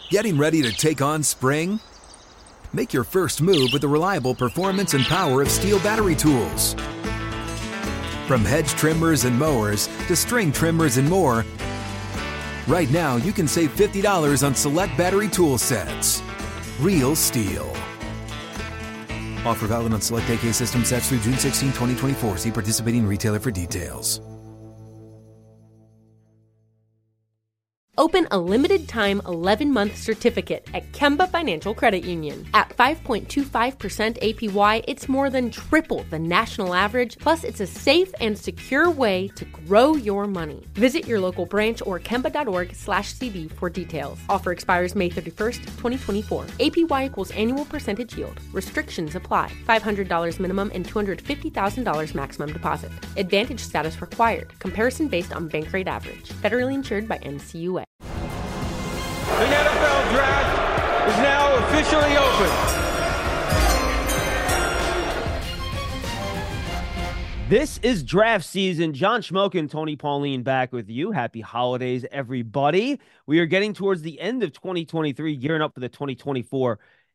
Getting ready to take on spring? Make your first move with the reliable performance and power of Steel battery tools. From hedge trimmers and mowers to string trimmers and more, right now you can save $50 on select battery tool sets. Real Steel. Offer valid on select AK system sets through June 16, 2024. See participating retailer for details. Open a limited-time 11-month certificate at Kemba Financial Credit Union. At 5.25% APY, it's more than triple the national average, plus it's a safe and secure way to grow your money. Visit your local branch or kemba.org/CD for details. Offer expires May 31st, 2024. APY equals annual percentage yield. Restrictions apply. $500 minimum and $250,000 maximum deposit. Advantage status required. Comparison based on bank rate average. Federally insured by NCUA. The NFL Draft is now officially open. This is draft season. John Schmoke and Tony Pauline back with you. Happy holidays, everybody. We are getting towards the end of 2023, gearing up for the 2024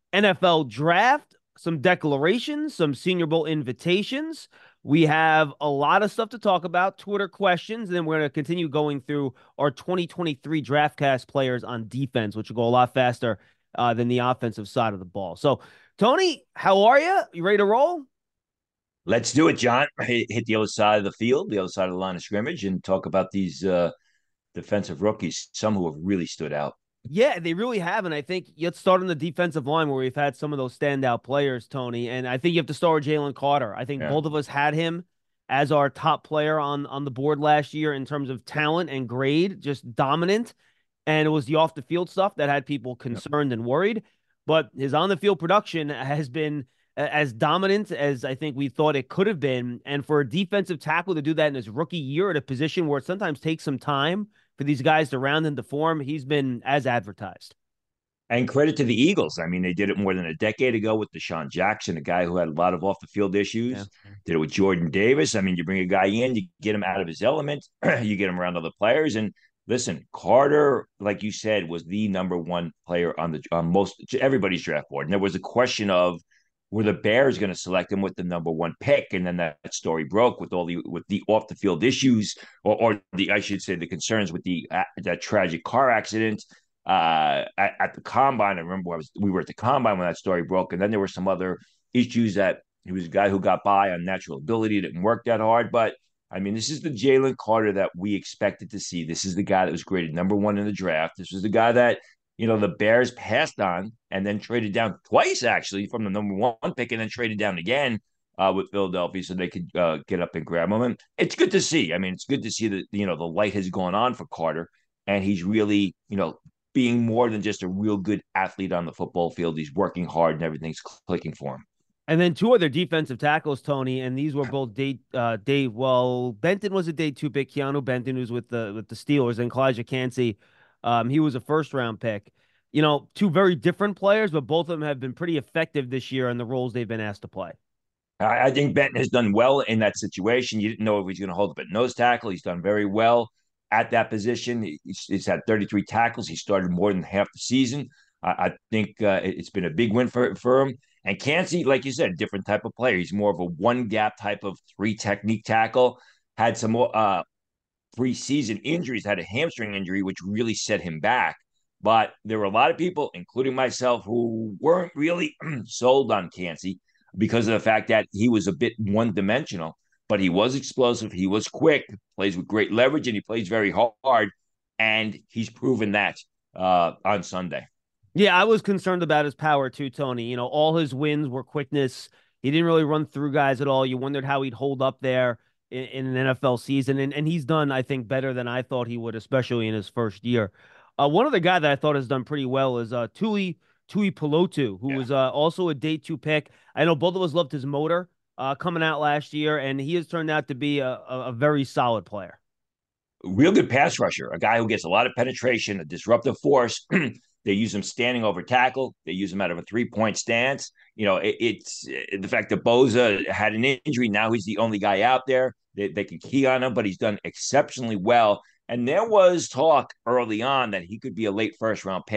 NFL Draft. Some declarations, some Senior Bowl invitations. We have a lot of stuff to talk about, Twitter questions, and then we're going to continue going through our 2023 DraftCast players on defense, which will go a lot faster than the offensive side of the ball. So, Tony, how are you? You ready to roll? Let's do it, John. Hit the other side of the field, the other side of the line of scrimmage, and talk about these defensive rookies, some who have really stood out. Yeah, they really have, and I think let's start on the defensive line where we've had some of those standout players, Tony, and I think you have to start with Jalen Carter. I think both of us had him as our top player on the board last year in terms of talent and grade, just dominant, and it was the off-the-field stuff that had people concerned and worried, but his on-the-field production has been as dominant as I think we thought it could have been, and for a defensive tackle to do that in his rookie year at a position where it sometimes takes some time for these guys to round into form, he's been as advertised. And credit to the Eagles. I mean, they did it more than a decade ago with Deshaun Jackson, a guy who had a lot of off-the-field issues. Yeah. Did it with Jordan Davis. I mean, you bring a guy in, you get him out of his element, you get him around other players. And listen, Carter, like you said, was the number one player on most everybody's draft board. And there was a question of, were the Bears going to select him with the number one pick? And then that story broke with the off the field issues, or I should say the concerns with that tragic car accident at the combine. I remember we were at the combine when that story broke, and then there were some other issues that he was a guy who got by on natural ability, didn't work that hard. But I mean, this is the Jalen Carter that we expected to see. This is the guy that was graded number one in the draft. This was the guy that, you know, the Bears passed on and then traded down twice, actually, from the number one pick, and then traded down again with Philadelphia so they could get up and grab him. And it's good to see. I mean, it's good to see that, you know, the light has gone on for Carter, and he's really, you know, being more than just a real good athlete on the football field. He's working hard and everything's clicking for him. And then two other defensive tackles, Tony, and these were both Benton was a day two pick. Keanu Benton, who's with the Steelers, and Kalijah Kancey. He was a first-round pick. You know, two very different players, but both of them have been pretty effective this year in the roles they've been asked to play. I think Benton has done well in that situation. You didn't know if he was going to hold up at nose tackle. He's done very well at that position. He's had 33 tackles. He started more than half the season. I think it's been a big win for him. And Kancey, like you said, different type of player. He's more of a one-gap type of three-technique tackle. Had some more preseason injuries, had a hamstring injury, which really set him back. But there were a lot of people, including myself, who weren't really sold on Kancey because of the fact that he was a bit one-dimensional. But he was explosive. He was quick, plays with great leverage, and he plays very hard. And he's proven that on Sunday. Yeah, I was concerned about his power too, Tony. You know, all his wins were quickness. He didn't really run through guys at all. You wondered how he'd hold up there in an NFL season. And he's done, I think, better than I thought he would, especially in his first year. One other guy that I thought has done pretty well is Tui Pelotu, who was also a day two pick. I know both of us loved his motor coming out last year, and he has turned out to be a very solid player. Real good pass rusher, a guy who gets a lot of penetration, a disruptive force. They use him standing over tackle. They use him out of a three-point stance. You know, it's the fact that Bosa had an injury. Now he's the only guy out there. They can key on him, but he's done exceptionally well. And there was talk early on that he could be a late first-round pick.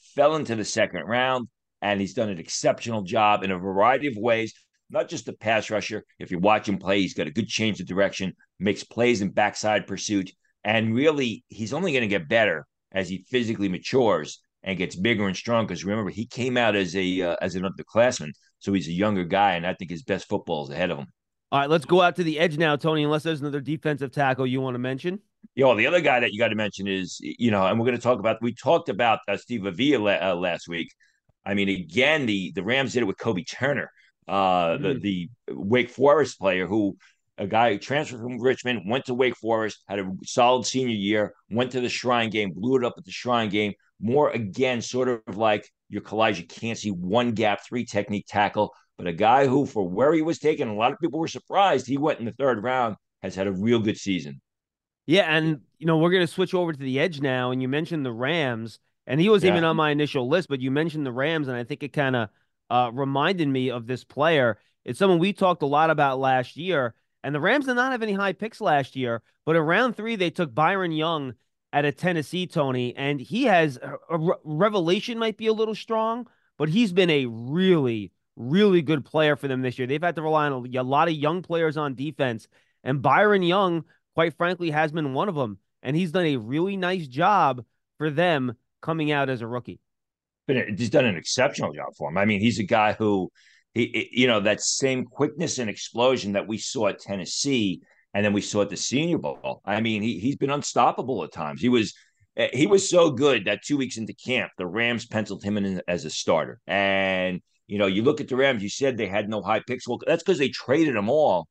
fell into the second round, and he's done an exceptional job in a variety of ways. Not just a pass rusher. If you watch him play, he's got a good change of direction, makes plays in backside pursuit, and really, he's only going to get better as he physically matures and gets bigger and stronger. Because remember, he came out as an underclassman, so he's a younger guy, and I think his best football is ahead of him. All right, let's go out to the edge now, Tony, unless there's another defensive tackle you want to mention. The other guy that you got to mention is, and we're going to talk about, we talked about Steve Avila last week. I mean, again, the Rams did it with Kobe Turner, the Wake Forest player a guy who transferred from Richmond, went to Wake Forest, had a solid senior year, went to the Shrine Game, blew it up at the Shrine Game. More, again, sort of like your Kalijah Kancey, one gap, three technique tackle, but a guy who, for where he was taken, a lot of people were surprised he went in the third round, has had a real good season. Yeah, and, we're going to switch over to the edge now, and you mentioned the Rams, and he was even on my initial list, but you mentioned the Rams, and I think it kind of reminded me of this player. It's someone we talked a lot about last year, and the Rams did not have any high picks last year, but in round 3, they took Byron Young out of Tennessee, Tony, and he has a revelation, might be a little strong, but he's been a really, really good player for them this year. They've had to rely on a lot of young players on defense, and Byron Young, quite frankly, has been one of them, and he's done a really nice job for them coming out as a rookie. But he's done an exceptional job for him. I mean, he's a guy who, that same quickness and explosion that we saw at Tennessee, and then we saw at the Senior Bowl. I mean, he's been unstoppable at times. He was so good that 2 weeks into camp, the Rams penciled him in as a starter. And you look at the Rams. You said they had no high picks. Well, that's because they traded them all.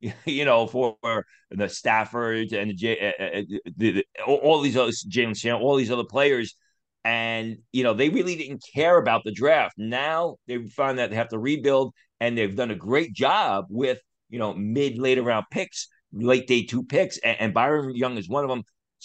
For the Stafford and all these other Jalen Shannon, all these other players. And, they really didn't care about the draft. Now they've found that they have to rebuild, and they've done a great job with, later round picks, late day 2 picks. And Byron Young is one of them.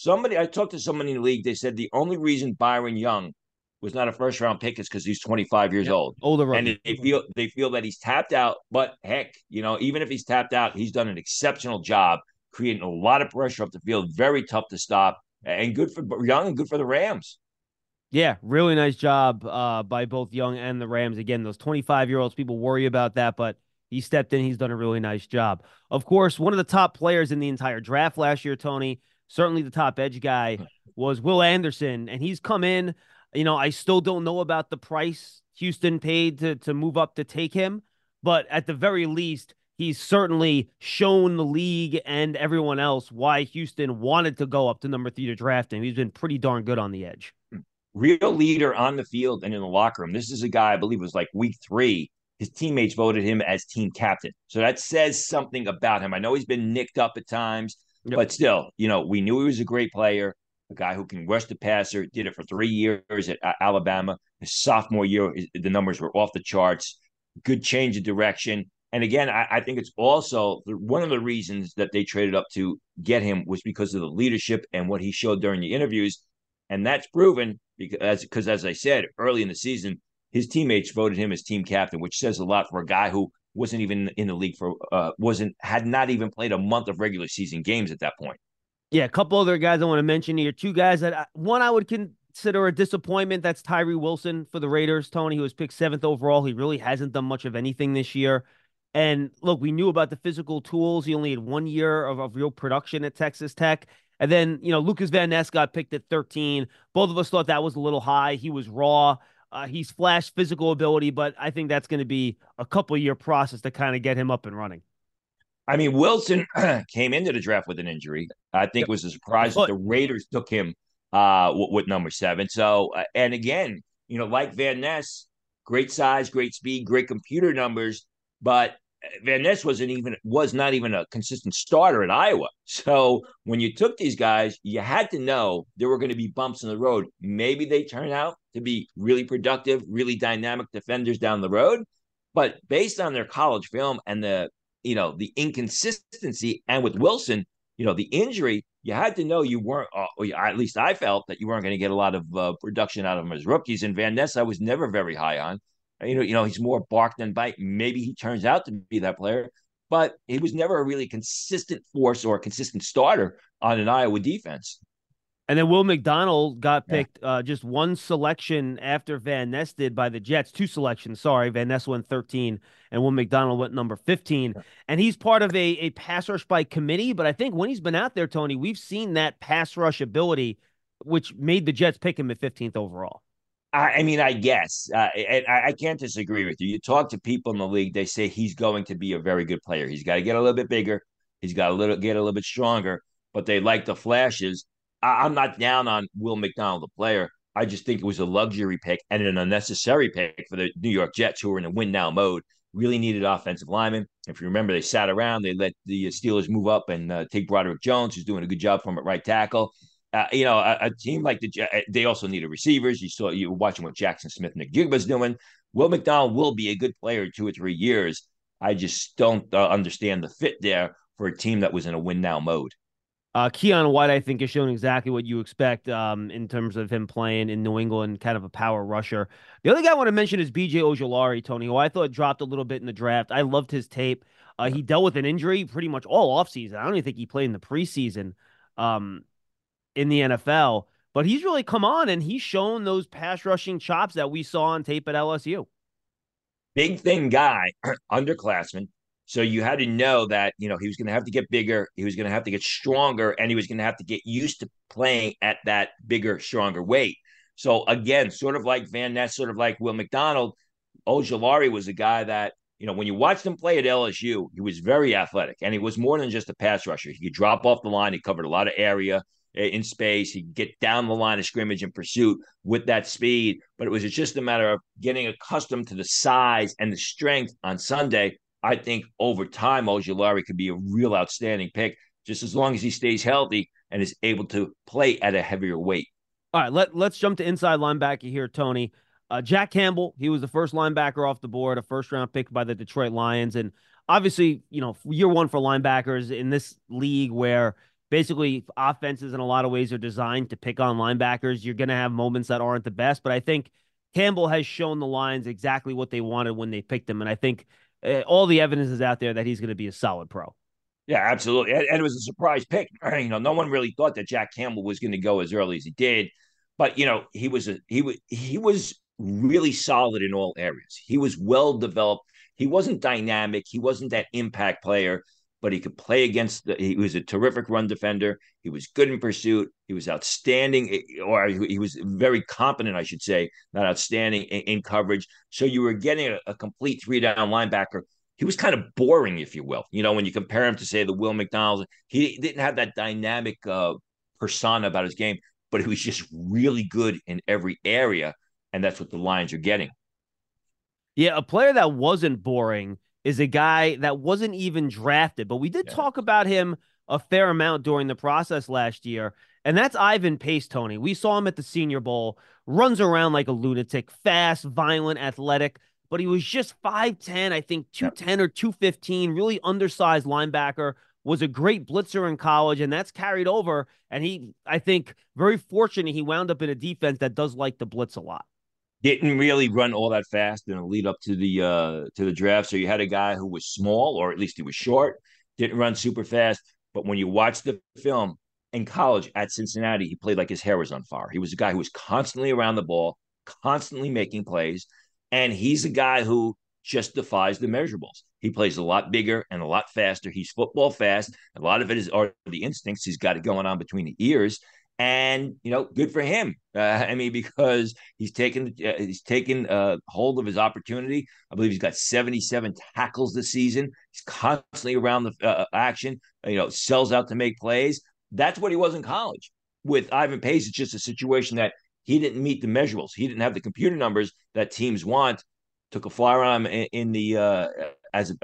I talked to somebody in the league. They said the only reason Byron Young was not a first round pick is because he's 25 years old. Older. And they feel that he's tapped out. But heck, even if he's tapped out, he's done an exceptional job creating a lot of pressure up the field. Very tough to stop, and good for Young and good for the Rams. Yeah, really nice job by both Young and the Rams. Again, those 25-year-olds, people worry about that, but he stepped in. He's done a really nice job. Of course, one of the top players in the entire draft last year, Tony, certainly the top edge guy, was Will Anderson, and he's come in. I still don't know about the price Houston paid to move up to take him, but at the very least, he's certainly shown the league and everyone else why Houston wanted to go up to number 3 to draft him. He's been pretty darn good on the edge. Real leader on the field and in the locker room. This is a guy, I believe it was like week 3. His teammates voted him as team captain. So that says something about him. I know he's been nicked up at times, but still, we knew he was a great player, a guy who can rush the passer, did it for 3 years at Alabama. His sophomore year, the numbers were off the charts. Good change of direction. And again, I think it's also one of the reasons that they traded up to get him was because of the leadership and what he showed during the interviews. And that's proven because, as I said, early in the season, his teammates voted him as team captain, which says a lot for a guy who wasn't even in the league had not even played a month of regular season games at that point. Yeah, a couple other guys I want to mention here. 2 guys that one I would consider a disappointment. That's Tyree Wilson for the Raiders. Tony, who was picked 7th overall. He really hasn't done much of anything this year. And look, we knew about the physical tools. He only had 1 year of real production at Texas Tech. And then, Lucas Van Ness got picked at 13. Both of us thought that was a little high. He was raw. He's flashed physical ability, but I think that's going to be a couple-year process to kind of get him up and running. I mean, Wilson came into the draft with an injury. I think it was a surprise that the Raiders took him with number 7. So, and again, like Van Ness, great size, great speed, great computer numbers, but Van Ness was not even a consistent starter at Iowa. So when you took these guys, you had to know there were going to be bumps in the road. Maybe they turn out to be really productive, really dynamic defenders down the road. But based on their college film and the inconsistency, and with Wilson, the injury, you had to know you weren't, at least I felt that you weren't going to get a lot of production out of them as rookies. And Van Ness, I was never very high on. He's more bark than bite. Maybe he turns out to be that player, but he was never a really consistent force or a consistent starter on an Iowa defense. And then Will McDonald got picked just one selection after Van Ness did by the Jets. Two selections, sorry. Van Ness went 13, and Will McDonald went number 15. And he's part of a pass rush by committee, but I think when he's been out there, Tony, we've seen that pass rush ability, which made the Jets pick him at 15th overall. I mean, I guess. I can't disagree with you. You talk to people in the league, they say he's going to be a very good player. He's got to get a little bit bigger. He's got to get a little bit stronger, but they like the flashes. I'm not down on Will McDonald, the player. I just think it was a luxury pick and an unnecessary pick for the New York Jets, who were in a win now mode. Really needed offensive linemen. If you remember, they sat around. They let the Steelers move up and take Broderick Jones, who's doing a good job from at right tackle. A team like they also needed receivers. You were watching what Jackson Smith and Nick Jigba's doing. Will McDonald will be a good player 2 or 3 years. I just don't understand the fit there for a team that was in a win now mode. Keon White, I think, is showing exactly what you expect in terms of him playing in New England, kind of a power rusher. The other guy I want to mention is B.J. Ojulari, Tony, who I thought dropped a little bit in the draft. I loved his tape. He dealt with an injury pretty much all offseason. I don't even think he played in the preseason in the NFL, but he's really come on and he's shown those pass rushing chops that we saw on tape at LSU. Big thin guy, underclassman. So you had to know that, he was going to have to get bigger. He was going to have to get stronger, and he was going to have to get used to playing at that bigger, stronger weight. So again, sort of like Van Ness, sort of like Will McDonald, Ojulari was a guy that, when you watched him play at LSU, he was very athletic, and he was more than just a pass rusher. He could drop off the line. He covered a lot of area in space. He could get down the line of scrimmage in pursuit with that speed, but it was just a matter of getting accustomed to the size and the strength on Sunday. I think over time, Ojulari could be a real outstanding pick, just as long as he stays healthy and is able to play at a heavier weight. All right, let's jump to inside linebacker here, Tony. Jack Campbell, he was the first linebacker off the board, a first-round pick by the Detroit Lions. And obviously, year one for linebackers in this league where basically offenses in a lot of ways are designed to pick on linebackers, you're going to have moments that aren't the best. But I think Campbell has shown the Lions exactly what they wanted when they picked him. And I think all the evidence is out there that he's going to be a solid pro. Yeah, absolutely. And it was a surprise pick. No one really thought that Jack Campbell was going to go as early as he did. But, he was really solid in all areas. He was well developed. He wasn't dynamic. He wasn't that impact player, but he could play he was a terrific run defender. He was good in pursuit. He was outstanding, or he was very competent, I should say, not outstanding in coverage. So you were getting a complete 3-down linebacker. He was kind of boring, if you will. When you compare him to, say, the Will McDonald, he didn't have that dynamic persona about his game, but he was just really good in every area, and that's what the Lions are getting. Yeah, a player that wasn't boring is a guy that wasn't even drafted, but we did talk about him a fair amount during the process last year, and that's Ivan Pace, Tony. We saw him at the Senior Bowl, runs around like a lunatic, fast, violent, athletic, but he was just 5'10", I think 210 or 215, really undersized linebacker, was a great blitzer in college, and that's carried over, and I think, very fortunate he wound up in a defense that does like to blitz a lot. Didn't really run all that fast in the lead up to the draft. So you had a guy who was small, or at least he was short, didn't run super fast. But when you watch the film in college at Cincinnati, he played like his hair was on fire. He was a guy who was constantly around the ball, constantly making plays. And he's a guy who just defies the measurables. He plays a lot bigger and a lot faster. He's football fast. A lot of it are the instincts he's got going on between the ears. And, good for him. Because he's taken hold of his opportunity. I believe he's got 77 tackles this season. He's constantly around the action, sells out to make plays. That's what he was in college. With Ivan Pace, it's just a situation that he didn't meet the measurables. He didn't have the computer numbers that teams want. Took a flyer on him in the as a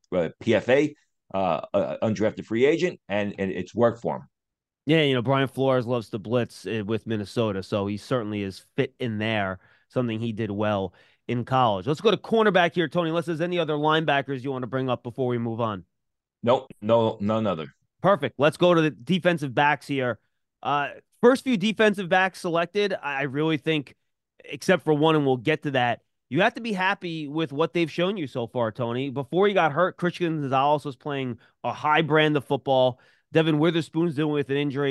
PFA, undrafted free agent, and it's worked for him. Yeah, Brian Flores loves to blitz with Minnesota, so he certainly is fit in there, something he did well in college. Let's go to cornerback here, Tony, unless there's any other linebackers you want to bring up before we move on. Nope, none other. Perfect. Let's go to the defensive backs here. First few defensive backs selected, I really think, except for one, and we'll get to that, you have to be happy with what they've shown you so far, Tony. Before he got hurt, Christian Gonzalez was playing a high brand of football. Devin Witherspoon's dealing with an injury.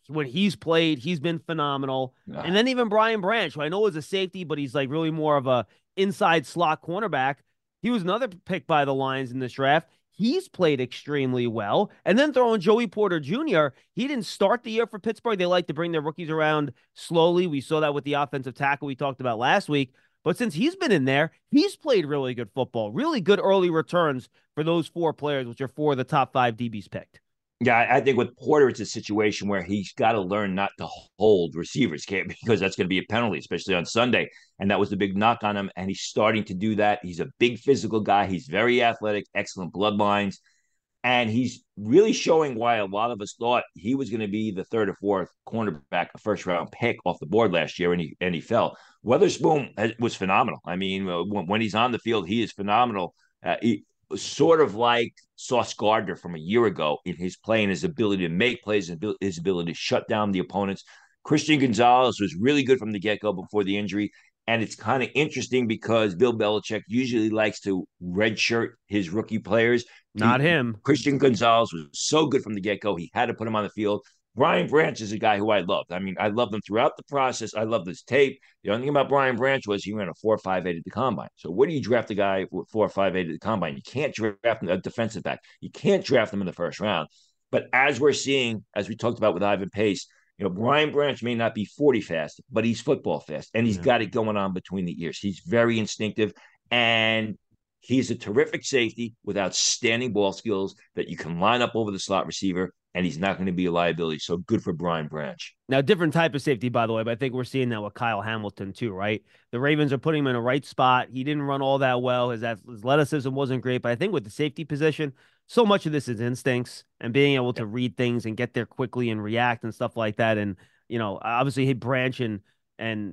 when he's played, he's been phenomenal. And then even Brian Branch, who I know is a safety, but he's like really more of a inside slot cornerback. He was another pick by the Lions in this draft. He's played extremely well. And then throwing Joey Porter Jr., he didn't start the year for Pittsburgh. They like to bring their rookies around slowly. We saw that with the offensive tackle we talked about last week. But since he's been in there, he's played really good football, really good early returns for those 4 players, which are 4 of the top 5 DBs picked. Yeah, I think with Porter, it's a situation where he's got to learn not to hold receivers, because that's going to be a penalty, especially on Sunday. And that was the big knock on him. And he's starting to do that. He's a big physical guy. He's very athletic, excellent bloodlines. And he's really showing why a lot of us thought he was going to be the 3rd or 4th cornerback, a first-round pick off the board last year, and he fell. Weatherspoon was phenomenal. I mean, when he's on the field, he is phenomenal. He sort of like Sauce Gardner from a year ago in his play and his ability to make plays and his ability to shut down the opponents. Christian Gonzalez was really good from the get-go before the injury. And it's kind of interesting because Bill Belichick usually likes to redshirt his rookie players. Not him. Christian Gonzalez was so good from the get-go. He had to put him on the field. Brian Branch is a guy who I loved. I mean, I loved him throughout the process. I loved his tape. The only thing about Brian Branch was he ran a 4.58 at the combine. So where do you draft a guy with 4.58 at the combine? You can't draft a defensive back. You can't draft him in the first round. But as we're seeing, as we talked about with Ivan Pace, Brian Branch may not be 40 fast, but he's football fast, and he's got it going on between the ears. He's very instinctive, and he's a terrific safety with outstanding ball skills that you can line up over the slot receiver, and he's not going to be a liability. So good for Brian Branch. Now, different type of safety, by the way, but I think we're seeing that with Kyle Hamilton too, right? The Ravens are putting him in a right spot. He didn't run all that well. His athleticism wasn't great, but I think with the safety position, so much of this is instincts and being able to read things and get there quickly and react and stuff like that. And, obviously, hey, Branch and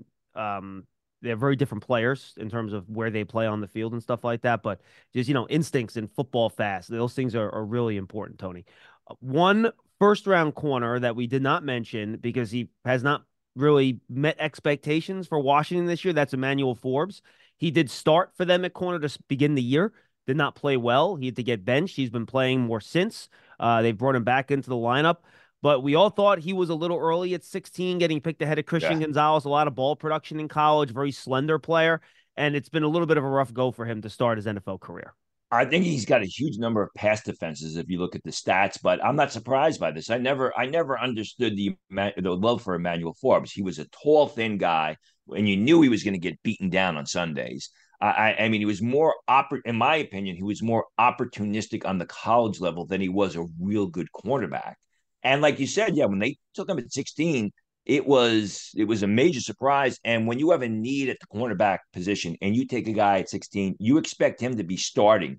they're very different players in terms of where they play on the field and stuff like that. But just, instincts and football fast, those things are really important, Tony. One first-round corner that we did not mention because he has not really met expectations for Washington this year, that's Emmanuel Forbes. He did start for them at corner to begin the year. Did not play well. He had to get benched. He's been playing more since. They've brought him back into the lineup. But we all thought he was a little early at 16, getting picked ahead of Christian Gonzalez. A lot of ball production in college, very slender player. And it's been a little bit of a rough go for him to start his NFL career. I think he's got a huge number of pass defenses if you look at the stats, but I'm not surprised by this. I never understood the love for Emmanuel Forbes. He was a tall, thin guy, and you knew he was going to get beaten down on Sundays. I mean, he was more, in my opinion, he was more opportunistic on the college level than he was a real good cornerback. And like you said, when they took him at 16, it was a major surprise. And when you have a need at the cornerback position and you take a guy at 16, you expect him to be starting,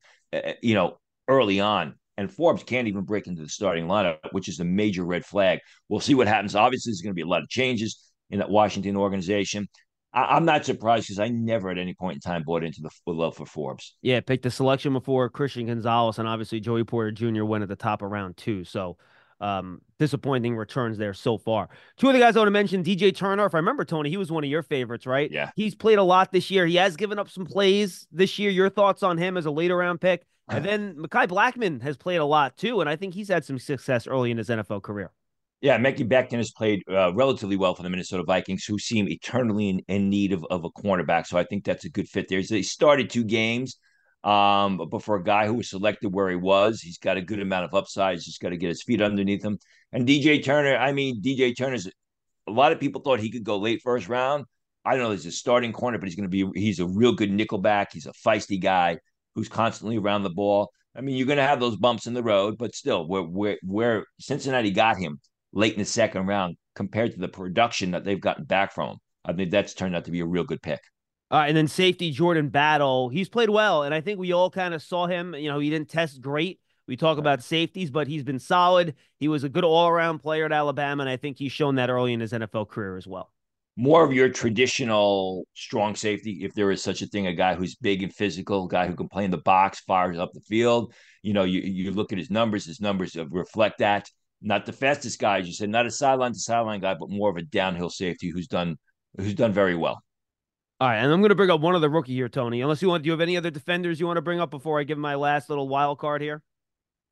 early on. And Forbes can't even break into the starting lineup, which is a major red flag. We'll see what happens. Obviously, there's going to be a lot of changes in that Washington organization. I'm not surprised because I never at any point in time bought into the love for Forbes. Yeah, picked the selection before Christian Gonzalez, and obviously Joey Porter Jr. went at the top of round 2. So disappointing returns there so far. 2 other guys I want to mention, DJ Turner. If I remember, Tony, he was one of your favorites, right? Yeah. He's played a lot this year. He has given up some plays this year. Your thoughts on him as a later round pick? And then Mekhi Blackmon has played a lot too, and I think he's had some success early in his NFL career. Yeah, Mekhi Becton has played relatively well for the Minnesota Vikings, who seem eternally in need of a cornerback. So I think that's a good fit there. He started 2 games, but for a guy who was selected where he was, he's got a good amount of upside. He's just got to get his feet underneath him. And DJ Turner's a lot of people thought he could go late first round. I don't know, he's a starting corner, but he's a real good nickelback. He's a feisty guy who's constantly around the ball. I mean, you're going to have those bumps in the road, but still, where Cincinnati got him late in the second round compared to the production that they've gotten back from him, I think that's turned out to be a real good pick. And then safety Jordan Battle, he's played well, and I think we all kind of saw him. He didn't test great. We talk about safeties, but he's been solid. He was a good all-around player at Alabama, and I think he's shown that early in his NFL career as well. More of your traditional strong safety, if there is such a thing, a guy who's big and physical, a guy who can play in the box, fires up the field. You look at his numbers reflect that. Not the fastest guy, as you said, not a sideline to sideline guy, but more of a downhill safety who's done very well. All right, and I'm going to bring up one other rookie here, Tony. Do you have any other defenders you want to bring up before I give my last little wild card here?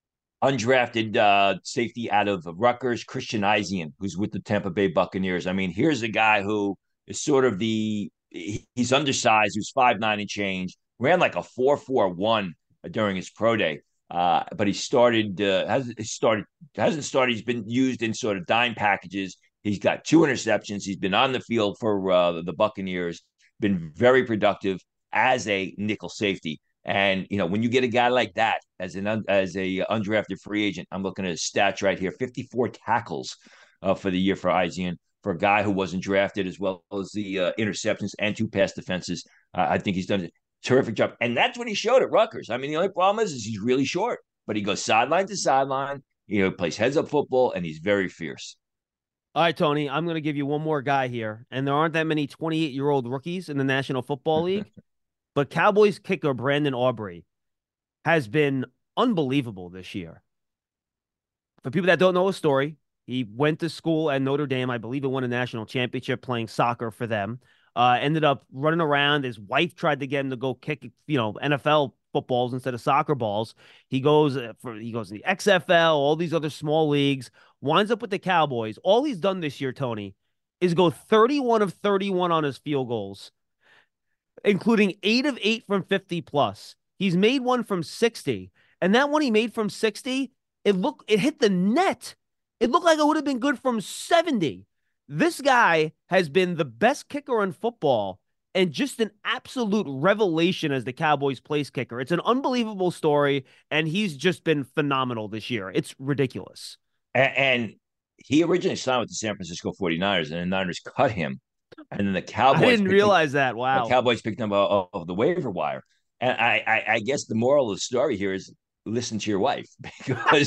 undrafted safety out of Rutgers, Christian Izien, who's with the Tampa Bay Buccaneers. I mean, here's a guy who is sort of he's undersized, who's 5'9" and change, ran like a 4.41 during his pro day. But he hasn't started. He's been used in sort of dime packages. He's got 2 interceptions. He's been on the field for the Buccaneers, been very productive as a nickel safety. And when you get a guy like that as a undrafted free agent, I'm looking at his stats right here: 54 tackles for the year for Izien, for a guy who wasn't drafted, as well as the interceptions and 2 pass defenses. I think he's done a terrific job, and that's what he showed at Rutgers. I mean, the only problem is he's really short, but he goes sideline to sideline. Plays heads up football, and he's very fierce. All right, Tony, I'm going to give you one more guy here, and there aren't that many 28-year-old rookies in the National Football League. But Cowboys kicker Brandon Aubrey has been unbelievable this year. For people that don't know his story, he went to school at Notre Dame. I believe he won a national championship playing soccer for them. Ended up running around. His wife tried to get him to go kick, NFL footballs instead of soccer balls. He goes to the XFL, all these other small leagues, winds up with the Cowboys. All he's done this year, Tony, is go 31 of 31 on his field goals, including 8 of 8 from 50 plus. He's made one from 60. And that one he made from 60, it hit the net. It looked like it would have been good from 70. This guy has been the best kicker in football and just an absolute revelation as the Cowboys place kicker. It's an unbelievable story, and he's just been phenomenal this year. It's ridiculous. And he originally signed with the San Francisco 49ers, and the Niners cut him. And then the Cowboys. I didn't realize that. Wow. The Cowboys picked him up off the waiver wire. And I guess the moral of the story here is listen to your wife, because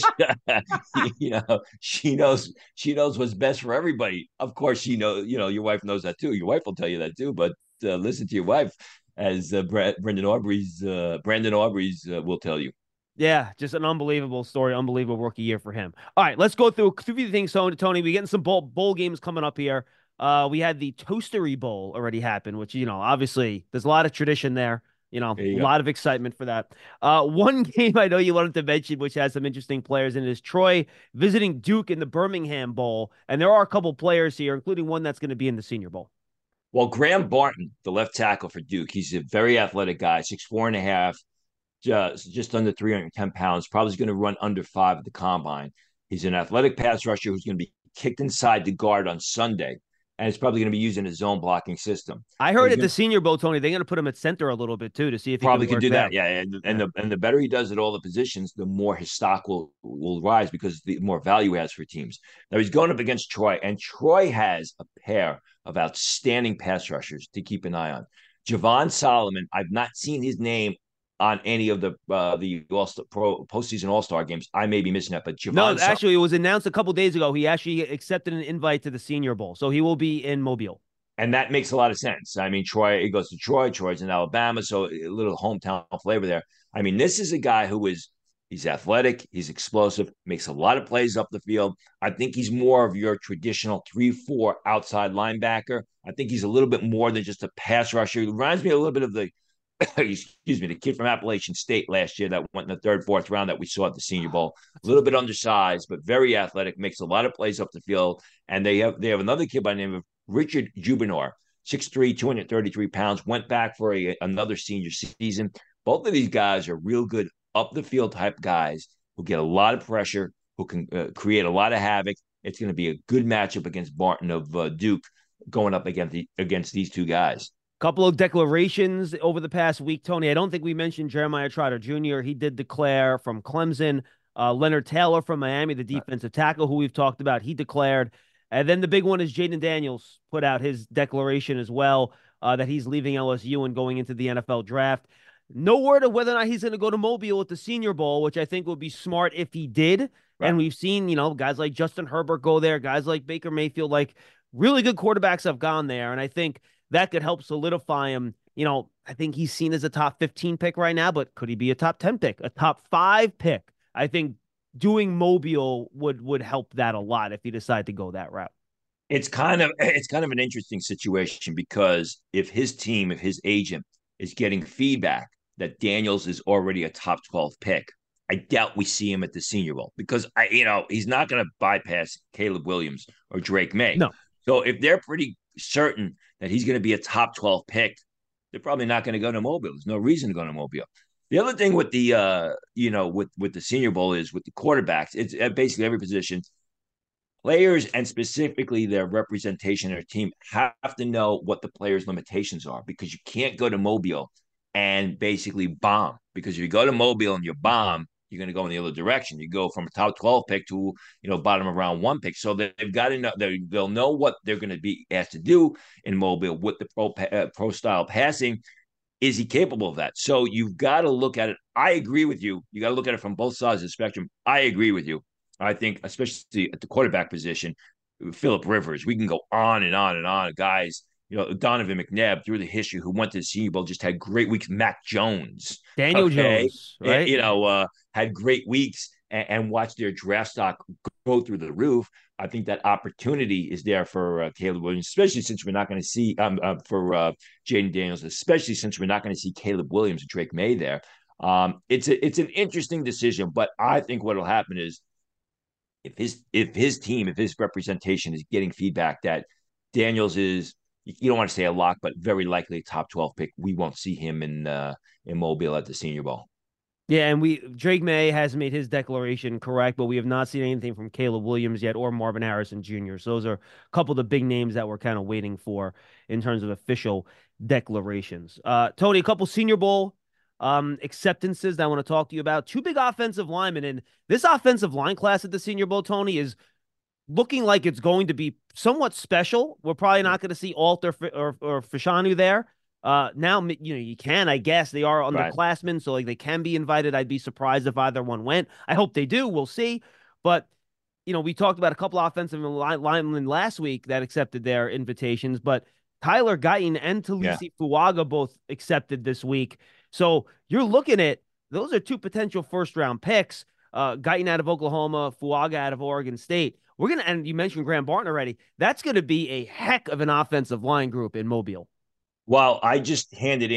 she knows what's best for everybody. Of course, your wife knows that too. Your wife will tell you that too. But listen to your wife, as Brandon Aubrey's will tell you. Yeah, just an unbelievable story, unbelievable rookie year for him. All right, let's go through a few things, Tony. We're getting some bowl games coming up here. We had the Toastery Bowl already happen, which, obviously there's a lot of tradition there. A lot of excitement for that. One game I know you wanted to mention, which has some interesting players in it, is Troy visiting Duke in the Birmingham Bowl. And there are a couple players here, including one that's going to be in the Senior Bowl. Well, Graham Barton, the left tackle for Duke, he's a very athletic guy, 6'4.5", just under 310 pounds, probably going to run under 5 at the combine. He's an athletic pass rusher who's going to be kicked inside the guard on Sunday, and it's probably going to be used in a zone blocking system. I heard at the Senior Bowl, Tony, they're going to put him at center a little bit too to see if he probably can do that. that. Yeah, and the better he does at all the positions, the more his stock will rise, because the more value he has for teams. Now he's going up against Troy, and Troy has a pair of outstanding pass rushers to keep an eye on. Javon Solomon, I've not seen his name on any of the postseason All-Star games. I may be missing that, but Javon. Actually, it was announced a couple days ago. He actually accepted an invite to the Senior Bowl, so he will be in Mobile. And that makes a lot of sense. I mean, he goes to Troy. Troy's in Alabama, so a little hometown flavor there. I mean, this is a guy he's athletic, he's explosive, makes a lot of plays up the field. I think he's more of your traditional 3-4 outside linebacker. I think he's a little bit more than just a pass rusher. He reminds me a little bit of the kid from Appalachian State last year that went in the 3rd, 4th round that we saw at the Senior Bowl. A little bit undersized, but very athletic, makes a lot of plays up the field. And they have another kid by the name of Richard Jubinor, 6'3", 233 pounds, went back for another senior season. Both of these guys are real good up the field type guys who get a lot of pressure, who can create a lot of havoc. It's going to be a good matchup against Barton of Duke, going up against these two guys. Couple of declarations over the past week, Tony. I don't think we mentioned Jeremiah Trotter Jr. He did declare from Clemson. Leonard Taylor from Miami, the defensive tackle who we've talked about, he declared. And then the big one is Jaden Daniels put out his declaration as well, that he's leaving LSU and going into the NFL draft. No word of whether or not he's going to go to Mobile at the Senior Bowl, which I think would be smart if he did. Right. And we've seen, guys like Justin Herbert go there, guys like Baker Mayfield, like really good quarterbacks have gone there. And I think that could help solidify him. I think he's seen as a top 15 pick right now, but could he be a top 10 pick, a top 5 pick? I think doing Mobile would help that a lot if he decided to go that route. It's kind of an interesting situation, because if his agent is getting feedback that Daniels is already a top 12 pick, I doubt we see him at the Senior Bowl because he's not going to bypass Caleb Williams or Drake May. No. So if they're pretty certain that he's going to be a top 12 pick, they're probably not going to go to Mobile. There's no reason to go to Mobile. The other thing with the with the Senior Bowl is with the quarterbacks, it's at basically every position. Players and specifically their representation of their team have to know what the players' limitations are because you can't go to Mobile and basically bomb. Because if you go to Mobile and you bomb, you're going to go in the other direction. You go from a top 12 pick to bottom of round 1 pick. So they've got to know they'll know what they're going to be asked to do in Mobile with the pro style passing. Is he capable of that? So you've got to look at it. I agree with you. You got to look at it from both sides of the spectrum. I agree with you. I think, especially at the quarterback position, Phillip Rivers, we can go on and on and on. Guys, Donovan McNabb through the history who went to the Senior Bowl just had great weeks. Mac Jones, Daniel Jones, right? Had great weeks and watched their draft stock go through the roof. I think that opportunity is there for Caleb Williams, especially since we're not going to see for Jayden Daniels, especially since we're not going to see Caleb Williams and Drake May there. It's an interesting decision, but I think what will happen is if his representation is getting feedback that Daniels is, you don't want to say a lock, but very likely a top 12 pick, we won't see him in Mobile at the Senior Bowl. Yeah, and Drake May has made his declaration correct, but we have not seen anything from Caleb Williams yet or Marvin Harrison Jr. So those are a couple of the big names that we're kind of waiting for in terms of official declarations. Tony, a couple Senior Bowl acceptances that I want to talk to you about. 2 big offensive linemen, and this offensive line class at the Senior Bowl, Tony, is looking like it's going to be somewhat special. We're probably not going to see Alt or Fashanu there. Now, you can, I guess. They are underclassmen, so they can be invited. I'd be surprised if either one went. I hope they do. We'll see. But, we talked about a couple offensive linemen last week that accepted their invitations, but Tyler Guyton and Talisi Fuaga both accepted this week. So you're looking at, those are 2 potential first-round picks. Guyton out of Oklahoma, Fuaga out of Oregon State. And you mentioned Graham Barton already. That's going to be a heck of an offensive line group in Mobile. Well, I just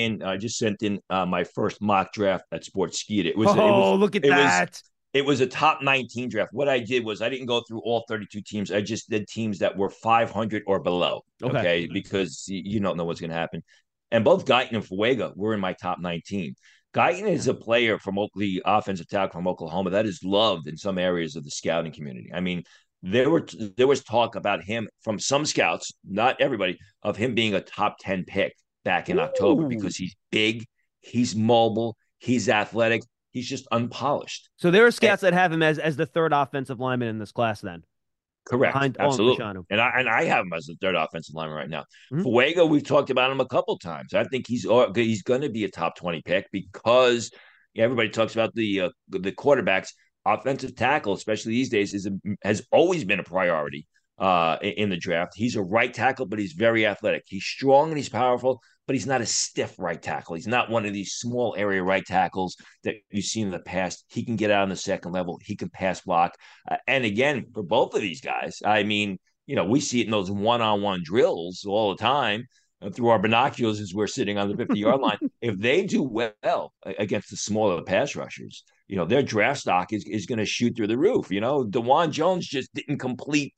sent in my first mock draft at Sportskeeda. Look at that. It was a top 19 draft. What I did was I didn't go through all 32 teams. I just did teams that were 500 or below. Okay. Because you don't know what's going to happen. And both Guyton and Fuaga were in my top 19. Guyton is a player from the offensive tackle from Oklahoma that is loved in some areas of the scouting community. I mean, there was talk about him from some scouts, not everybody, of him being a top 10 pick back in October because he's big, he's mobile, he's athletic, he's just unpolished. So there are scouts that have him as the 3rd offensive lineman in this class then. Correct. Absolutely. And I have him as the 3rd offensive lineman right now. Mm-hmm. Fuaga, we've talked about him a couple times. I think he's going to be a top 20 pick because everybody talks about the quarterbacks. Offensive tackle, especially these days, has always been a priority in the draft. He's a right tackle, but he's very athletic. He's strong and he's powerful, but he's not a stiff right tackle. He's not one of these small area right tackles that you've seen in the past. He can get out on the second level. He can pass block. And again, for both of these guys, I mean, we see it in those one-on-one drills all the time through our binoculars as we're sitting on the 50-yard line. If they do well against the smaller pass rushers, their draft stock is going to shoot through the roof. DeJuan Jones just didn't complete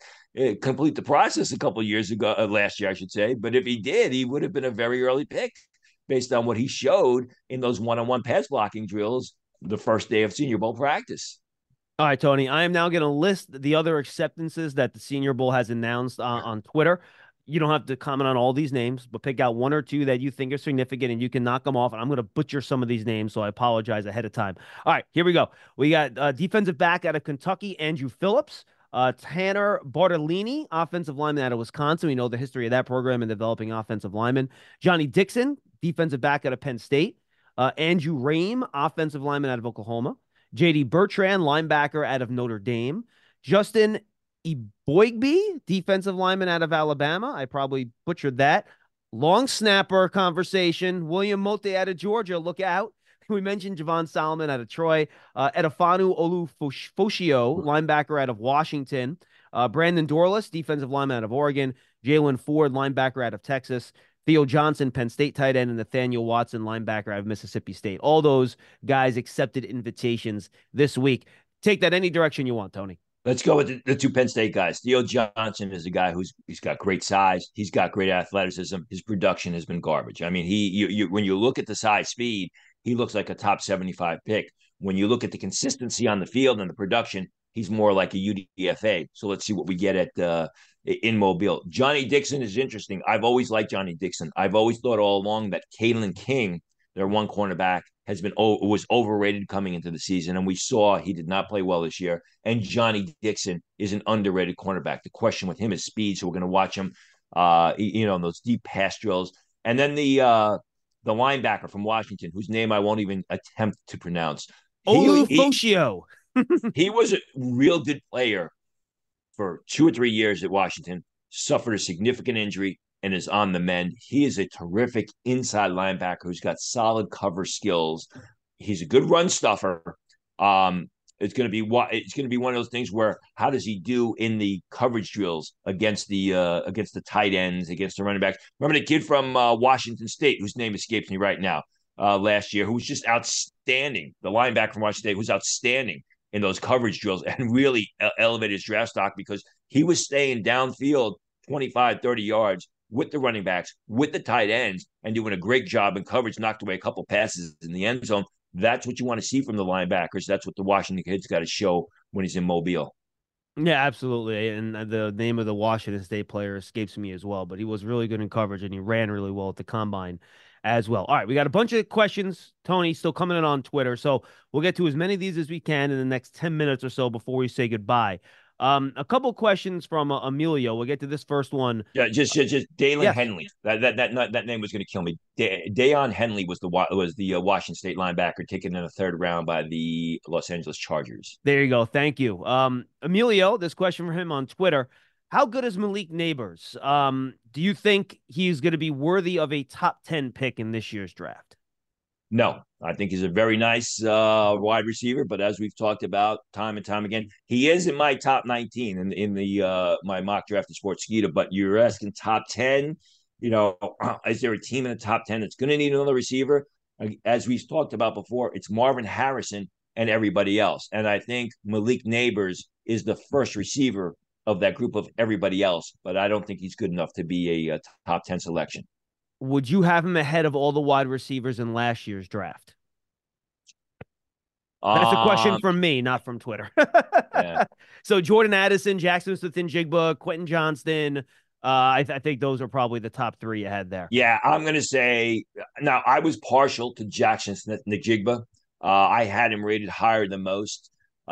the process a couple of years ago, last year, I should say. But if he did, he would have been a very early pick based on what he showed in those one-on-one pass blocking drills the first day of Senior Bowl practice. All right, Tony, I am now going to list the other acceptances that the Senior Bowl has announced on Twitter. You don't have to comment on all these names, but pick out 1 or 2 that you think are significant and you can knock them off. And I'm going to butcher some of these names, so I apologize ahead of time. All right, here we go. We got defensive back out of Kentucky, Andrew Phillips. Tanner Bartolini, offensive lineman out of Wisconsin. We know the history of that program in developing offensive linemen. Johnny Dixon, defensive back out of Penn State. Andrew Rame, offensive lineman out of Oklahoma. J.D. Bertrand, linebacker out of Notre Dame. Justin Eboigbe, defensive lineman out of Alabama. I probably butchered that. Long snapper conversation. William Mote out of Georgia. Look out. We mentioned Javon Solomon out of Troy. Edefanu Olufoshio, linebacker out of Washington. Brandon Dorlus, defensive lineman out of Oregon. Jalen Ford, linebacker out of Texas. Theo Johnson, Penn State tight end, and Nathaniel Watson, linebacker out of Mississippi State. All those guys accepted invitations this week. Take that any direction you want, Tony. Let's go with the two Penn State guys. Theo Johnson is a guy he's got great size. He's got great athleticism. His production has been garbage. I mean, when you look at the size speed, he looks like a top 75 pick. When you look at the consistency on the field and the production, he's more like a UDFA. So let's see what we get at in Mobile. Johnny Dixon is interesting. I've always liked Johnny Dixon. I've always thought all along that Kalen King, their one cornerback, was overrated coming into the season, and we saw he did not play well this year. And Johnny Dixon is an underrated cornerback. The question with him is speed, so we're going to watch him, in those deep pass drills. And then the linebacker from Washington, whose name I won't even attempt to pronounce, Olu Foshio. He was a real good player for 2 or 3 years at Washington. Suffered a significant injury and is on the mend. He is a terrific inside linebacker who's got solid cover skills. He's a good run stuffer. It's going to be one of those things where how does he do in the coverage drills against the tight ends, against the running backs? Remember the kid from Washington State whose name escapes me right now last year, who was just outstanding. The linebacker from Washington State was outstanding in those coverage drills and really elevated his draft stock because he was staying downfield 25, 30 yards with the running backs, with the tight ends, and doing a great job in coverage, knocked away a couple passes in the end zone. That's what you want to see from the linebackers. That's what the Washington kid's got to show when he's in Mobile. Yeah, absolutely. And the name of the Washington State player escapes me as well, but he was really good in coverage and he ran really well at the combine as well. All right, we got a bunch of questions, Tony, still coming in on Twitter. So we'll get to as many of these as we can in the next 10 minutes or so before we say goodbye. A couple questions from Emilio. We'll get to this first one. Yeah, just Dalen Henley. That name was going to kill me. Dayon Henley was the Washington State linebacker taken in the 3rd round by the Los Angeles Chargers. There you go. Thank you, Emilio. This question from him on Twitter: how good is Malik Neighbors? Do you think he's going to be worthy of a top 10 pick in this year's draft? No, I think he's a very nice wide receiver, but as we've talked about time and time again, he is in my top 19 in the my mock draft of Sportskeeda. But you're asking top 10, is there a team in the top 10 that's going to need another receiver? As we've talked about before, it's Marvin Harrison and everybody else. And I think Malik Neighbors is the first receiver of that group of everybody else, but I don't think he's good enough to be a top 10 selection. Would you have him ahead of all the wide receivers in last year's draft? That's a question from me, not from Twitter. Yeah. So Jordan Addison, Jackson Smith-Njigba, Quentin Johnston. I think those are probably the top 3 you had there. Yeah, I'm going to say now I was partial to Jackson Smith-Njigba. I had him rated higher than most.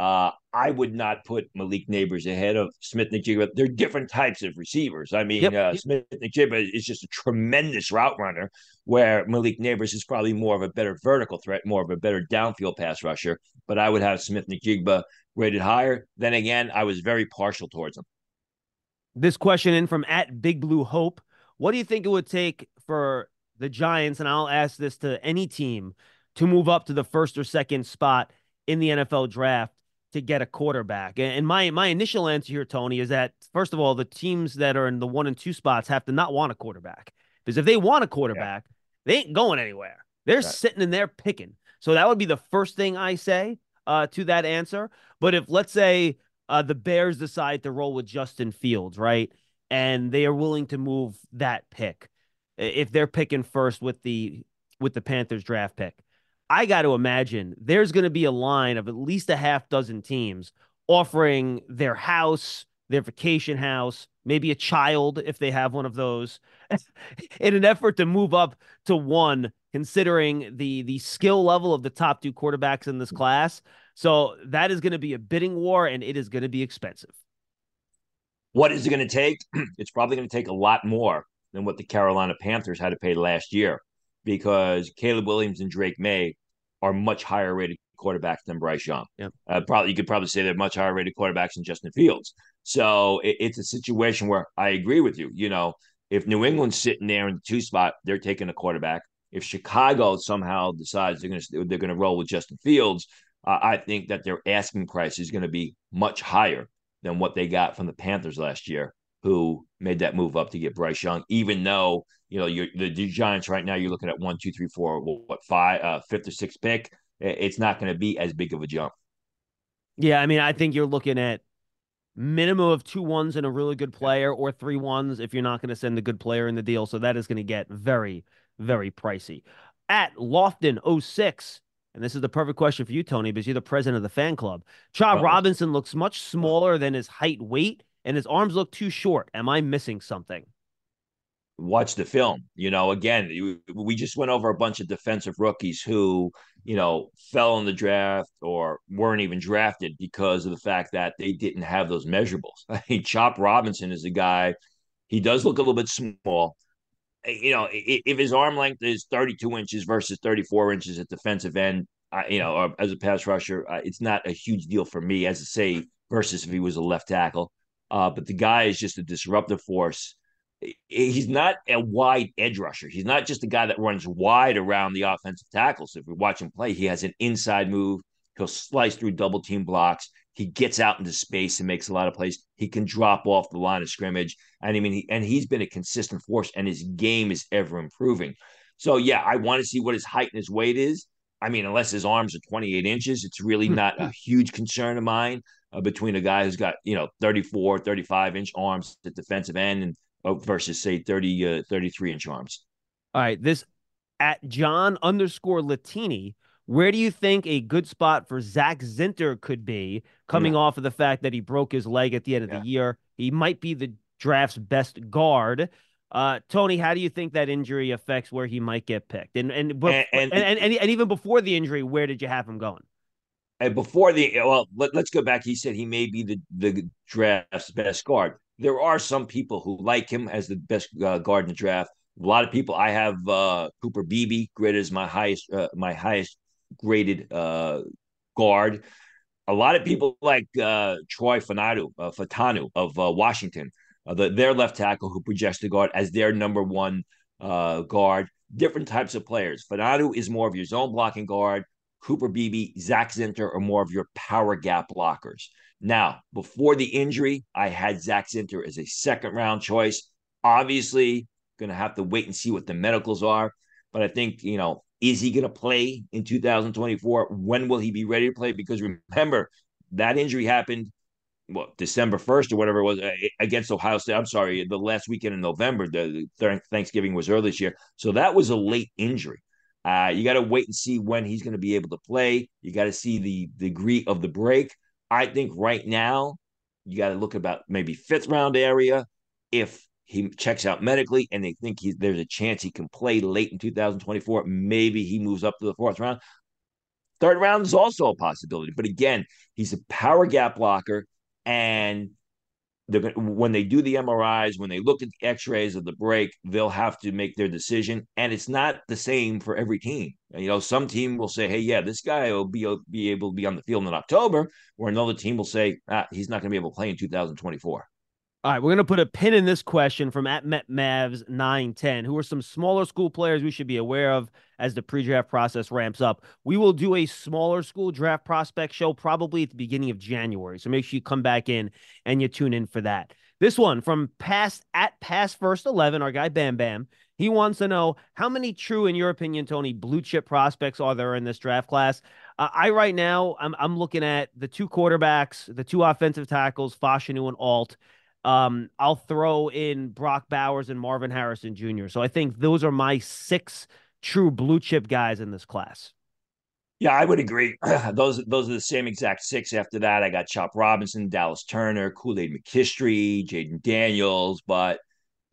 I would not put Malik Neighbors ahead of Smith-Njigba. They're different types of receivers. I mean, Smith-Njigba is just a tremendous route runner, where Malik Neighbors is probably more of a better vertical threat, more of a better downfield pass rusher. But I would have Smith-Njigba rated higher. Then again, I was very partial towards him. This question in from @BigBlueHope: what do you think it would take for the Giants, and I'll ask this to any team, to move up to the 1st or 2nd spot in the NFL draft to get a quarterback? And my initial answer here, Tony, is that, first of all, the teams that are in the 1 and 2 spots have to not want a quarterback. Because if they want a quarterback, they ain't going anywhere. They're sitting in there picking. So that would be the first thing I say to that answer. But if, let's say, the Bears decide to roll with Justin Fields, right, and they are willing to move that pick, if they're picking first with the Panthers draft pick, I got to imagine there's going to be a line of at least a half dozen teams offering their house, their vacation house, maybe a child if they have one of those, in an effort to move up to 1, considering the skill level of the top 2 quarterbacks in this class. So that is going to be a bidding war, and it is going to be expensive. What is it going to take? It's probably going to take a lot more than what the Carolina Panthers had to pay last year, because Caleb Williams and Drake May are much higher rated quarterbacks than Bryce Young. Yeah. You could probably say they're much higher rated quarterbacks than Justin Fields. So it's a situation where I agree with you. If New England's sitting there in the 2 spot, they're taking a quarterback. If Chicago somehow decides they're going to roll with Justin Fields, I think that their asking price is going to be much higher than what they got from the Panthers last year. who made that move up to get Bryce Young, even though, the Giants right now, you're looking at 1, 2, 3, 4, fifth or sixth pick. It's not going to be as big of a jump. Yeah, I mean, I think you're looking at minimum of 2 ones and a really good player, or 3 ones if you're not going to send a good player in the deal. So that is going to get very, very pricey. At Lofton06, and this is the perfect question for you, Tony, because you're the president of the fan club. Chop Robinson looks much smaller than his height weight, and his arms look too short. Am I missing something? Watch the film. Again, we just went over a bunch of defensive rookies who, fell in the draft or weren't even drafted because of the fact that they didn't have those measurables. I mean, Chop Robinson is a guy, he does look a little bit small. If his arm length is 32 inches versus 34 inches at defensive end, or as a pass rusher, it's not a huge deal for me, as to say, versus if he was a left tackle. But the guy is just a disruptive force. He's not a wide edge rusher. He's not just a guy that runs wide around the offensive tackles. If we watch him play, he has an inside move. He'll slice through double team blocks. He gets out into space and makes a lot of plays. He can drop off the line of scrimmage. And I mean, he's been a consistent force, and his game is ever improving. So yeah, I want to see what his height and his weight is. I mean, unless his arms are 28 inches, it's really not a huge concern of mine, between a guy who's got, 34, 35-inch arms at defensive end and versus say 33-inch arms. All right. This at John_Latini, where do you think a good spot for Zach Zinter could be, coming off of the fact that he broke his leg at the end of the year? He might be the draft's best guard. Tony, how do you think that injury affects where he might get picked? And even before the injury, where did you have him going? And let's go back. He said he may be the draft's best guard. There are some people who like him as the best guard in the draft. A lot of people. I have Cooper Beebe graded as my highest graded guard. A lot of people like Troy Fautanu of Washington, their left tackle, who projects the guard as their number one guard. Different types of players. Fautanu is more of your zone blocking guard. Cooper Beebe, Zach Zinter are more of your power gap blockers. Now, before the injury, I had Zach Zinter as a second-round choice. Obviously, going to have to wait and see what the medicals are. But I think, is he going to play in 2024? When will he be ready to play? Because remember, that injury happened, December 1st or whatever it was, against Ohio State. I'm sorry, the last weekend in November. The Thanksgiving was early this year. So that was a late injury. You got to wait and see when he's going to be able to play. You got to see the degree of the break. I think right now you got to look about maybe 5th round area. If he checks out medically and they think there's a chance he can play late in 2024, maybe he moves up to the 4th round. 3rd round is also a possibility. But again, he's a power gap blocker, and when they do the MRIs, when they look at the X-rays of the break, they'll have to make their decision, and it's not the same for every team. Some team will say, "Hey, yeah, this guy will be able to be on the field in October," or another team will say, "He's not going to be able to play in 2024." All right, we're going to put a pin in this question from @MetMavs910. Who are some smaller school players we should be aware of as the pre-draft process ramps up? We will do a smaller school draft prospect show probably at the beginning of January, so make sure you come back in and you tune in for that. This one from @PassFirst11, our guy Bam Bam. He wants to know, how many true, in your opinion, Tony, blue chip prospects are there in this draft class? Right now, I'm looking at the 2 quarterbacks, the 2 offensive tackles, Fashanu and Alt. I'll throw in Brock Bowers and Marvin Harrison Jr. So I think those are my 6 true blue chip guys in this class. Yeah, I would agree. Those are the same exact 6. After that, I got Chop Robinson, Dallas Turner, Kool-Aid McKinstry, Jaden Daniels. But,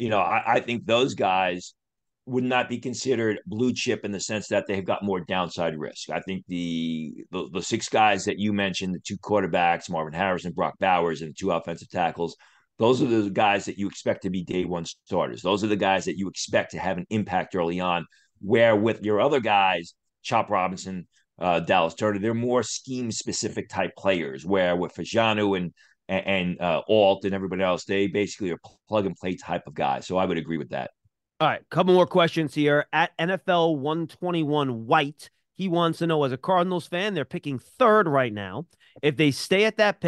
I think those guys would not be considered blue chip in the sense that they've got more downside risk. I think the 6 guys that you mentioned, the 2 quarterbacks, Marvin Harrison, Brock Bowers, and the 2 offensive tackles, those are the guys that you expect to be day one starters. Those are the guys that you expect to have an impact early on, where with your other guys, Chop Robinson, Dallas Turner, they're more scheme-specific type players, where with Fashanu and Alt and everybody else, they basically are plug-and-play type of guys. So I would agree with that. All right, couple more questions here. @NFL 121 White, he wants to know, as a Cardinals fan, they're picking 3rd right now. If they stay at that pick,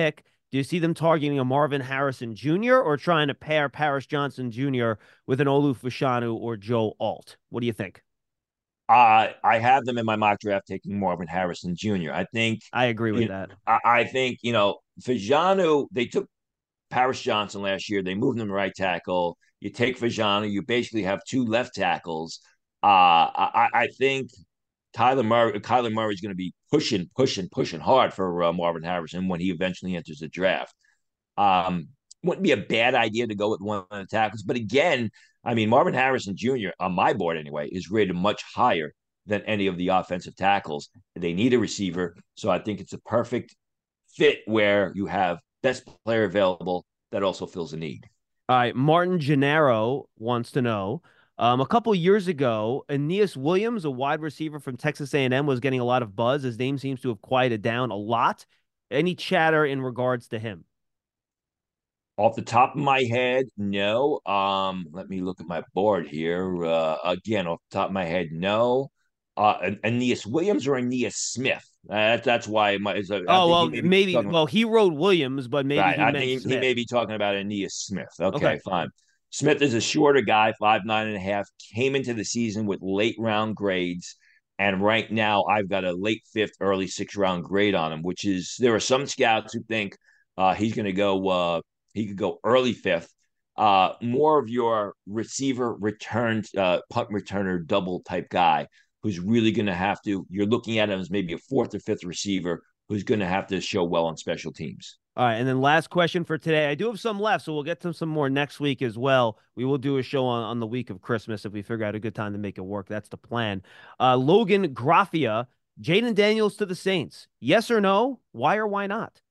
Do you see them targeting a Marvin Harrison Jr. or trying to pair Paris Johnson Jr. with an Olu Fashanu or Joe Alt? What do you think? I have them in my mock draft taking Marvin Harrison Jr. I agree with that. I think, Fashanu, they took Paris Johnson last year. They moved him to right tackle. You take Fashanu, you basically have two left tackles. I think Kyler Murray is going to be pushing hard for Marvin Harrison when he eventually enters the draft. Wouldn't be a bad idea to go with one of the tackles. But again, I mean, Marvin Harrison Jr., on my board anyway, is rated much higher than any of the offensive tackles. They need a receiver. So I think it's a perfect fit where you have best player available that also fills a need. All right. Martin Gennaro wants to know, a couple years ago, Aeneas Williams, a wide receiver from Texas A&M, was getting a lot of buzz. His name seems to have quieted down a lot. Any chatter in regards to him? Off the top of my head, no. Let me look at my board here. Again, off the top of my head, no. Aeneas Williams or Aeneas Smith? That's why. Maybe. Well, he wrote Williams, but maybe right. he I meant think Smith. He may be talking about Aeneas Smith. Okay, fine. Smith is a shorter guy, 5'9.5", came into the season with late round grades. And right now I've got a late 5th, early 6th round grade on him, which is, there are some scouts who think he's going to go, he could go early 5th. More of your receiver punt returner double type guy who's really going to have to, you're looking at him as maybe a 4th or 5th receiver who's going to have to show well on special teams. All right, and then last question for today. I do have some left, so we'll get to some more next week as well. We will do a show on the week of Christmas if we figure out a good time to make it work. That's the plan. Logan Graffia, Jayden Daniels to the Saints. Yes or no? Why or why not?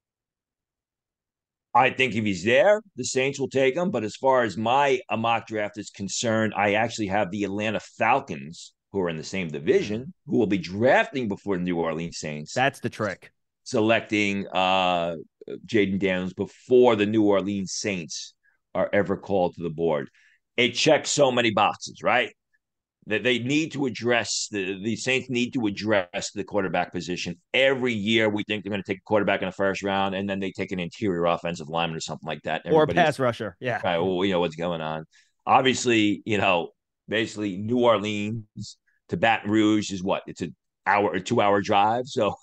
I think if he's there, the Saints will take him. But as far as my mock draft is concerned, I actually have the Atlanta Falcons, who are in the same division, who will be drafting before the New Orleans Saints. That's the trick. Selecting Jayden Daniels before the New Orleans Saints are ever called to the board. It checks so many boxes, right? That they need to address, the Saints need to address the quarterback position. Every year we think they're going to take a quarterback in the first round, and then they take an interior offensive lineman or something like that. Or a pass rusher. Yeah. Right. Well, what's going on. Obviously, basically New Orleans to Baton Rouge is what? It's an hour or 2-hour drive. So,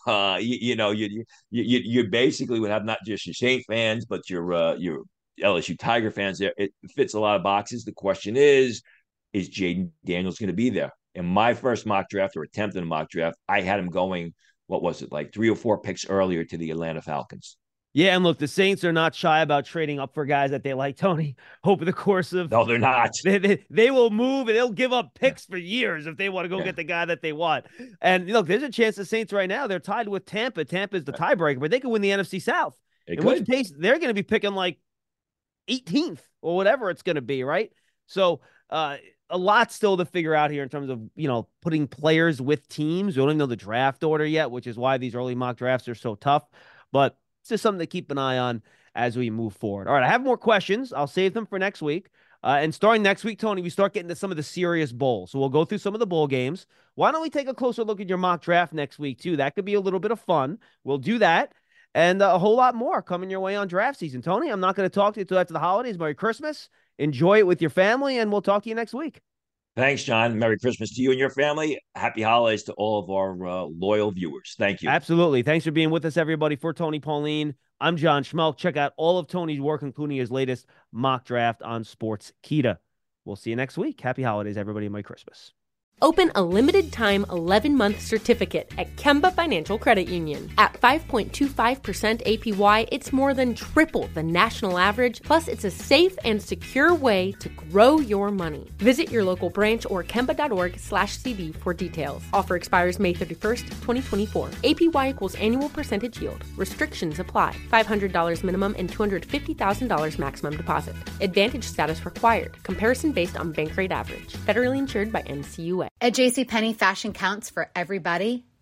you basically would have not just your Saint fans, but your LSU Tiger fans there. It fits a lot of boxes. The question is Jayden Daniels going to be there? In my first mock draft or attempt at a mock draft, I had him going, what was it, like 3 or 4 picks earlier to the Atlanta Falcons. Yeah, and look, the Saints are not shy about trading up for guys that they like, Tony, over the course of... No, they're not. They will move, and they'll give up picks for years if they want to go get the guy that they want. And, look, there's a chance the Saints right now, they're tied with Tampa. Tampa is the tiebreaker, but they could win the NFC South. In which case, they're going to be picking, like, 18th or whatever it's going to be, right? So, a lot still to figure out here in terms of, putting players with teams. We don't even know the draft order yet, which is why these early mock drafts are so tough. But it's just something to keep an eye on as we move forward. All right, I have more questions. I'll save them for next week. And starting next week, Tony, we start getting to some of the serious bowls. So we'll go through some of the bowl games. Why don't we take a closer look at your mock draft next week, too? That could be a little bit of fun. We'll do that. And a whole lot more coming your way on draft season. Tony, I'm not going to talk to you until after the holidays. Merry Christmas. Enjoy it with your family, and we'll talk to you next week. Thanks, John. Merry Christmas to you and your family. Happy holidays to all of our loyal viewers. Thank you. Absolutely. Thanks for being with us, everybody. For Tony Pauline, I'm John Schmelk. Check out all of Tony's work, including his latest mock draft on Sportskeeda. We'll see you next week. Happy holidays, everybody. Merry Christmas. Open a limited-time 11-month certificate at Kemba Financial Credit Union. At 5.25% APY, it's more than triple the national average, plus it's a safe and secure way to grow your money. Visit your local branch or kemba.org/cb for details. Offer expires May 31st, 2024. APY equals annual percentage yield. Restrictions apply. $500 minimum and $250,000 maximum deposit. Advantage status required. Comparison based on bank rate average. Federally insured by NCUA. At JCPenney, fashion counts for everybody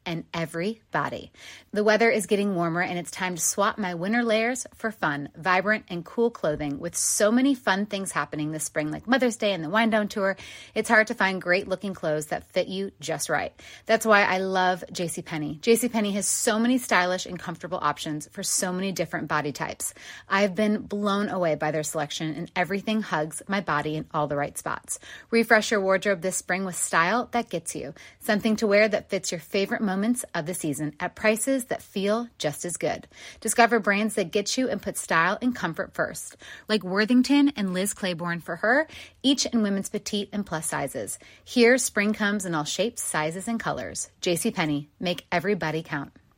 and every body. The weather is getting warmer and it's time to swap my winter layers for fun, vibrant, and cool clothing. With so many fun things happening this spring, like Mother's Day and the Wind Down Tour, it's hard to find great looking clothes that fit you just right. That's why I love JCPenney. JCPenney has so many stylish and comfortable options for so many different body types. I've been blown away by their selection, and everything hugs my body in all the right spots. Refresh your wardrobe this spring with style that gets you. Something to wear that fits your favorite moments of the season at prices that feel just as good. Discover brands that get you and put style and comfort first, like Worthington and Liz Claiborne for her, each in women's petite and plus sizes. Here, spring comes in all shapes, sizes, and colors. JCPenney, make every body count.